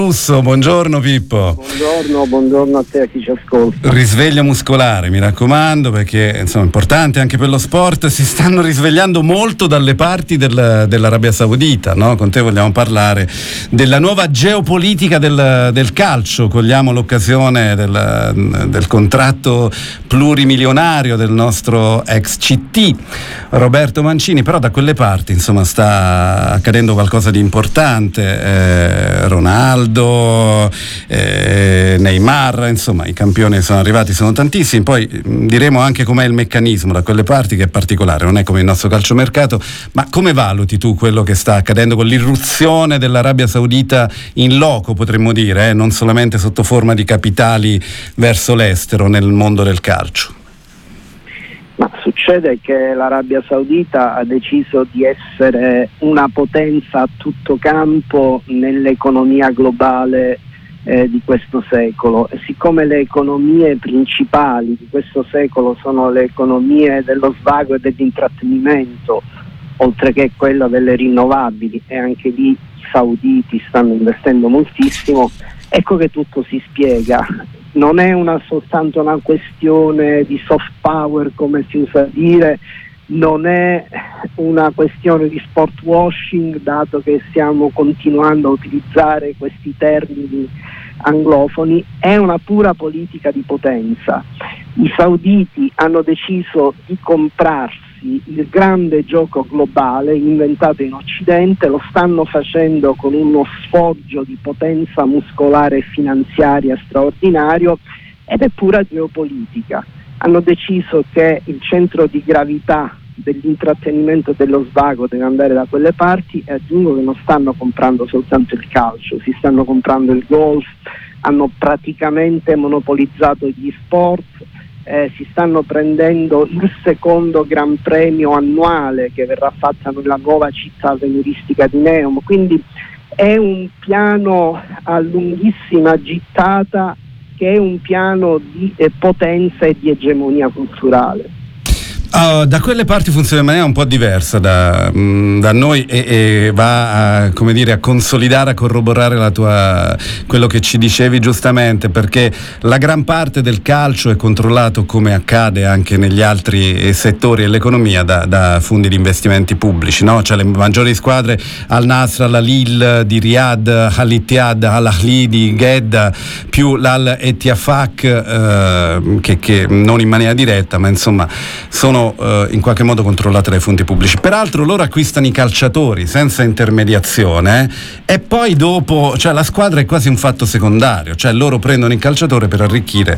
Russo, buongiorno Pippo. Buongiorno a te, a chi ci ascolta. Risveglio muscolare, mi raccomando, perché insomma è importante anche per lo sport. Si stanno risvegliando molto dalle parti dell'Arabia Saudita, no? Con te vogliamo parlare della nuova geopolitica del calcio. Cogliamo l'occasione del contratto plurimilionario del nostro ex CT Roberto Mancini, però da quelle parti insomma sta accadendo qualcosa di importante. Ronaldo, Neymar, insomma i campioni sono arrivati, sono tantissimi. Poi diremo anche com'è il meccanismo da quelle parti, che è particolare, non è come il nostro calciomercato. Ma come valuti tu quello che sta accadendo con l'irruzione dell'Arabia Saudita in loco, potremmo dire, non solamente sotto forma di capitali verso l'estero nel mondo del calcio? Ma succede che l'Arabia Saudita ha deciso di essere una potenza a tutto campo nell'economia globale di questo secolo, e siccome le economie principali di questo secolo sono le economie dello svago e dell'intrattenimento, oltre che quella delle rinnovabili, e anche lì i sauditi stanno investendo moltissimo, ecco che tutto si spiega. Non è soltanto una questione di soft power, come si usa dire, non è una questione di sport washing, dato che stiamo continuando a utilizzare questi termini anglofoni, è una pura politica di potenza. I sauditi hanno deciso di comprarsi il grande gioco globale inventato in Occidente, lo stanno facendo con uno sfoggio di potenza muscolare e finanziaria straordinario, ed è pura geopolitica. Hanno deciso che il centro di gravità dell'intrattenimento e dello svago deve andare da quelle parti, e aggiungo che non stanno comprando soltanto il calcio, si stanno comprando il golf, hanno praticamente monopolizzato gli sport. Si stanno prendendo il secondo gran premio annuale che verrà fatta nella nuova città avveniristica di Neom, quindi è un piano a lunghissima gittata, che è un piano di potenza e di egemonia culturale. Da quelle parti funziona in maniera un po' diversa da noi, e va a, come dire, a consolidare, a corroborare quello che ci dicevi giustamente, perché la gran parte del calcio è controllato, come accade anche negli altri settori dell'economia, da fondi di investimenti pubblici, no? Cioè le maggiori squadre, Al Nassr, Al Hilal di Riyadh, Al Ittihad, Al Ahly di Jeddah, più l'Al Ettifaq, che non in maniera diretta, ma insomma sono in qualche modo controllate dai fondi pubblici. Peraltro loro acquistano i calciatori senza intermediazione, e poi dopo, cioè la squadra è quasi un fatto secondario, cioè loro prendono il calciatore per arricchire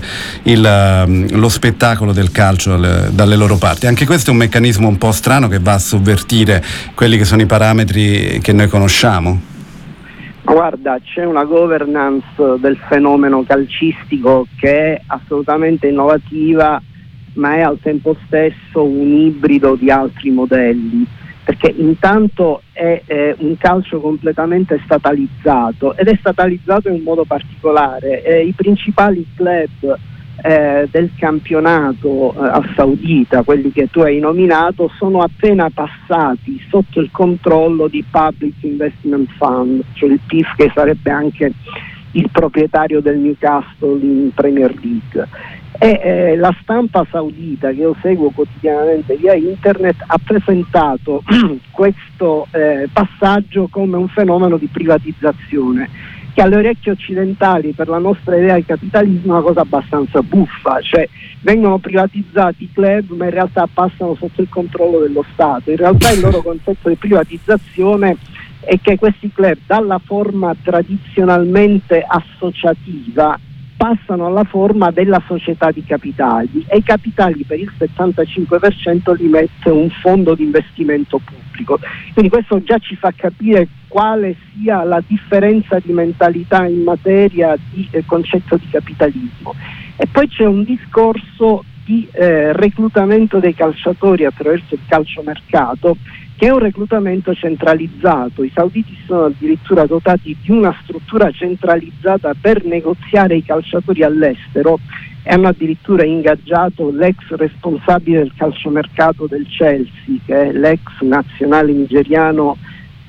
lo spettacolo del calcio dalle loro parti. Anche questo è un meccanismo un po' strano, che va a sovvertire quelli che sono i parametri che noi conosciamo. Guarda, c'è una governance del fenomeno calcistico che è assolutamente innovativa, ma è al tempo stesso un ibrido di altri modelli, perché intanto è un calcio completamente statalizzato, ed è statalizzato in un modo particolare. I principali club del campionato saudita, quelli che tu hai nominato, sono appena passati sotto il controllo di Public Investment Fund, cioè il PIF, che sarebbe anche il proprietario del Newcastle in Premier League. E la stampa saudita, che io seguo quotidianamente via internet, ha presentato questo passaggio come un fenomeno di privatizzazione, che alle orecchie occidentali, per la nostra idea di capitalismo, è una cosa abbastanza buffa. Cioè vengono privatizzati i club, ma in realtà passano sotto il controllo dello Stato. In realtà il loro concetto di privatizzazione è che questi club, dalla forma tradizionalmente associativa, passano alla forma della società di capitali, e i capitali per il 75% li mette un fondo di investimento pubblico. Quindi questo già ci fa capire quale sia la differenza di mentalità in materia di concetto di capitalismo. E poi c'è un discorso di reclutamento dei calciatori attraverso il calciomercato, che è un reclutamento centralizzato. I sauditi sono addirittura dotati di una struttura centralizzata per negoziare i calciatori all'estero, e hanno addirittura ingaggiato l'ex responsabile del calciomercato del Chelsea, che è l'ex nazionale nigeriano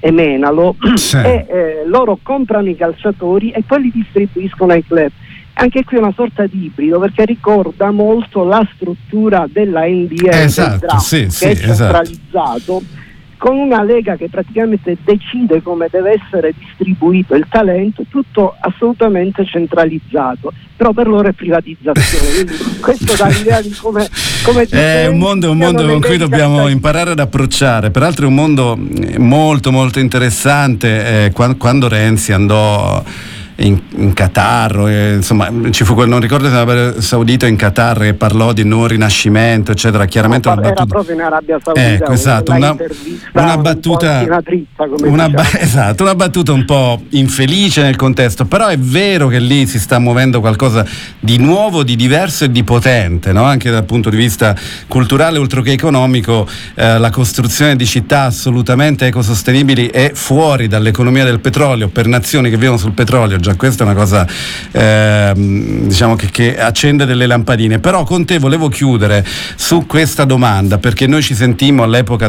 emenalo, sì. E loro comprano i calciatori e poi li distribuiscono ai club. Anche qui è una sorta di ibrido, perché ricorda molto la struttura della NBA, esatto, del draft, sì, che sì, è centralizzato, con una lega che praticamente decide come deve essere distribuito il talento, tutto assolutamente centralizzato, però per loro è privatizzazione. Quindi questo dà l'idea di come è un mondo con cui dobbiamo imparare ad approcciare. Peraltro è un mondo molto molto interessante. Quando Renzi andò in Qatar, insomma ci fu non ricordo se l'Arabia Saudita in Qatar, e parlò di nuovo rinascimento eccetera, chiaramente era proprio in Arabia Saudita, esatto, una battuta esatto, una battuta un po' infelice nel contesto, però è vero che lì si sta muovendo qualcosa di nuovo, di diverso e di potente, no? Anche dal punto di vista culturale oltre che economico. La costruzione di città assolutamente ecosostenibili e fuori dall'economia del petrolio, per nazioni che vivono sul petrolio. Già questa è una cosa diciamo che accende delle lampadine. Però con te volevo chiudere su questa domanda, perché noi ci sentimmo all'epoca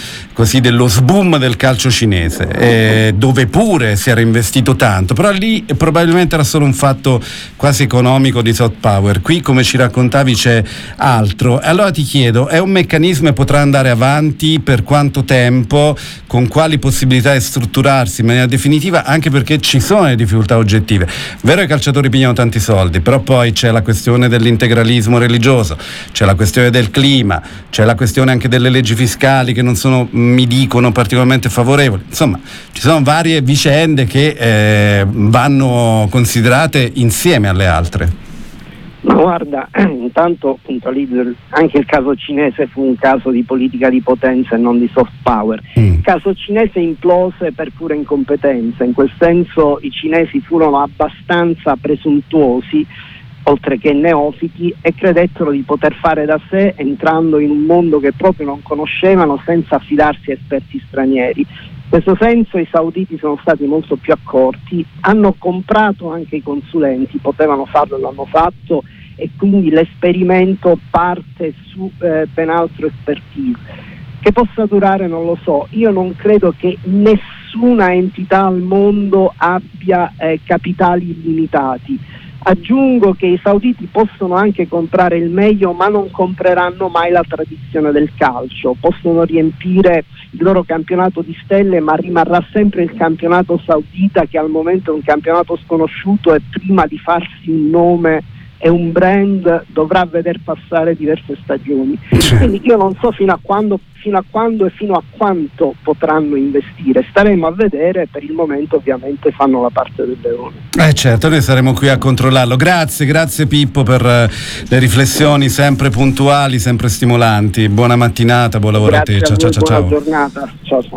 dello sboom del calcio cinese, dove pure si era investito tanto, però lì probabilmente era solo un fatto quasi economico di soft power. Qui, come ci raccontavi, c'è altro. Allora ti chiedo, è un meccanismo e potrà andare avanti? Per quanto tempo? Con quali possibilità di strutturarsi in maniera definitiva? Anche perché ci sono le difficoltà oggettive. Vero, i calciatori pigliano tanti soldi, però poi c'è la questione dell'integralismo religioso, c'è la questione del clima, c'è la questione anche delle leggi fiscali che non sono, mi dicono, particolarmente favorevoli. Insomma, ci sono varie vicende che vanno considerate insieme alle altre. Ma guarda, intanto puntualizzo, anche il caso cinese fu un caso di politica di potenza e non di soft power. Il caso cinese implose per pura incompetenza, in quel senso i cinesi furono abbastanza presuntuosi, oltre che neofiti, e credettero di poter fare da sé entrando in un mondo che proprio non conoscevano, senza affidarsi a esperti stranieri. In questo senso i sauditi sono stati molto più accorti, hanno comprato anche i consulenti, potevano farlo e l'hanno fatto, e quindi l'esperimento parte su ben altro expertise. Che possa durare non lo so, io non credo che nessuna entità al mondo abbia capitali illimitati. Aggiungo che i sauditi possono anche comprare il meglio, ma non compreranno mai la tradizione del calcio. Possono riempire il loro campionato di stelle, ma rimarrà sempre il campionato saudita, che al momento è un campionato sconosciuto e prima di farsi un nome e un brand dovrà veder passare diverse stagioni. Quindi io non so fino a quando e fino a quanto potranno investire, staremo a vedere. Per il momento ovviamente fanno la parte del leone. Certo, noi saremo qui a controllarlo. Grazie Pippo per le riflessioni sempre puntuali, sempre stimolanti. Buona mattinata, buon lavoro a te. Ciao. Buona giornata. Ciao.